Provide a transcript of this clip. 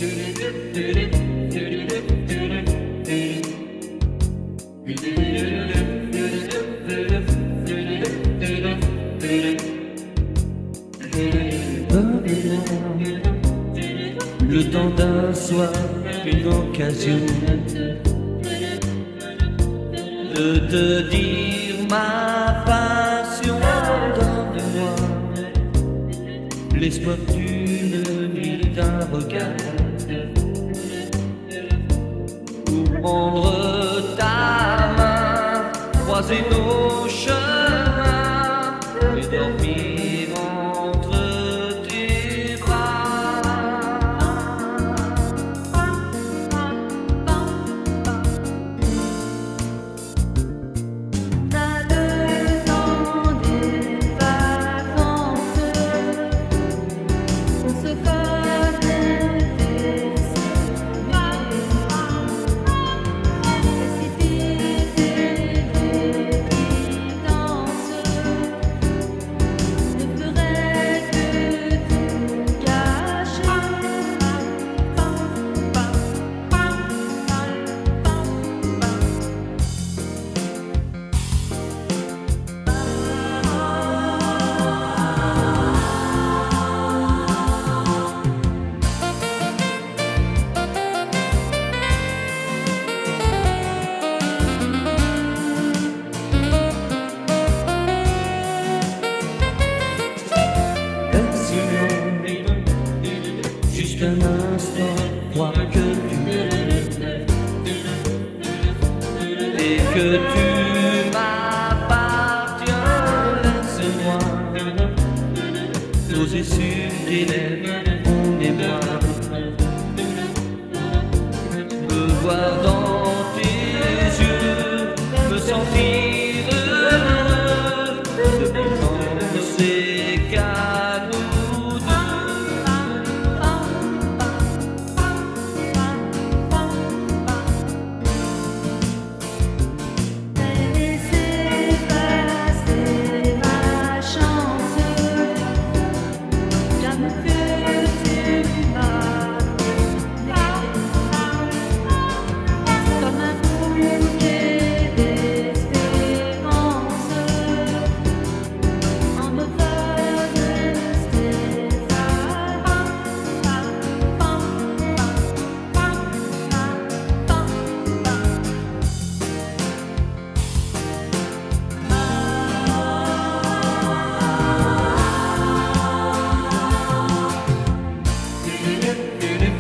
Le temps d'un soir, une occasion de te dire ma passion. Donne-moi l'espoir d'une nuit, d'un regard, pour prendre ta main, croiser nos chemins et dormir entre tes bras. T'as le temps des vacances, on se connaît des souvenirs. Précipiter des évidences ne ferait que tout gâcher. Juste un instant, crois que tu m'aimes et que tu m'appartiens. Laisse-moi poser sur tes lèvres mon émoi, me voir dans tes yeux, me sentir heureux de penser qu'à nous deux. Laissez passer ma chance, j'aime que tu m'as comme un bouquet d'espérance, en automne Une